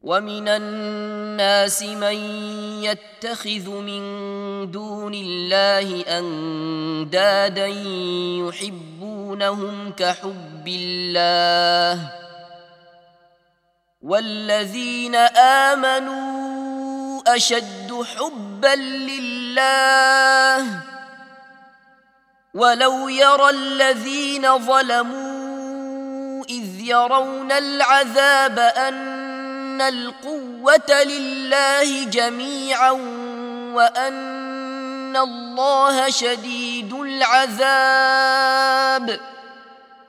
ومن الناس من يتخذ من دون الله أندادا يحبونهم كحب الله والذين آمنوا أشد حبا لله ولو يرى الذين ظلموا إذ يرون العذاب أن القوة لله جميعا وأن الله شديد العذاب